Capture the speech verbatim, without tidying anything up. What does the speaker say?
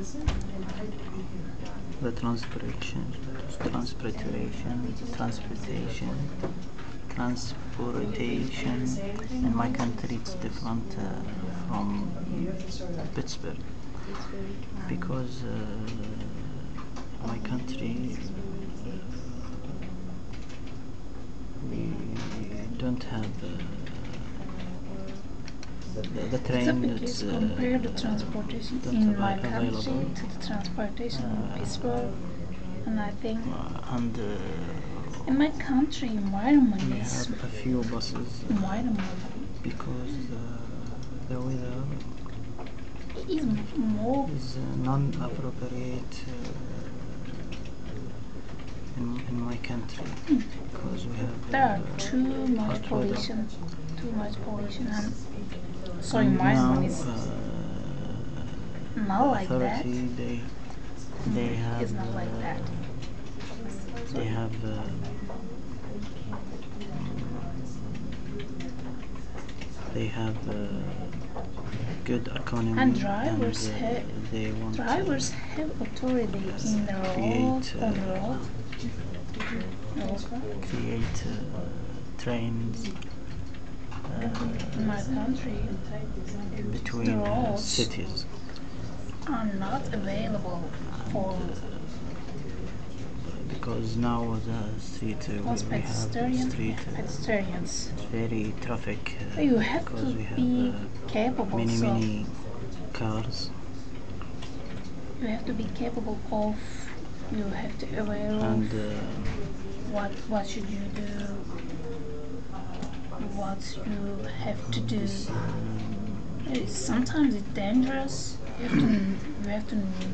the transportation, transportation, transportation, transportation in my country it's different uh, from Pittsburgh because uh, my country we don't have uh, the, the train because that's uh, compare the transportation in my country to the transportation uh, in Pittsburgh, and I think uh, and uh, in my country environment we is have a few buses environment because uh, the weather is more is uh, non-appropriate uh, in, in my country because we have there are uh, too much hot pollution, weather. too much pollution, and so And environment now, is uh, not like that. authority, they they have It's not like that. uh, they have uh, they have uh, good economy And drivers and, uh, have they want drivers to have authority in the road, create uh, on the road. create uh, trains uh, In my country, between the uh, roads cities are not available for because now the street uh, us we have pedestrians. street uh, pedestrians. very traffic uh, You have because to we have be uh, capable. many so many cars you have to be capable of. You have to aware and of uh, what what should you do, what you have to do. this, um, It's, sometimes it's dangerous. You have to you have to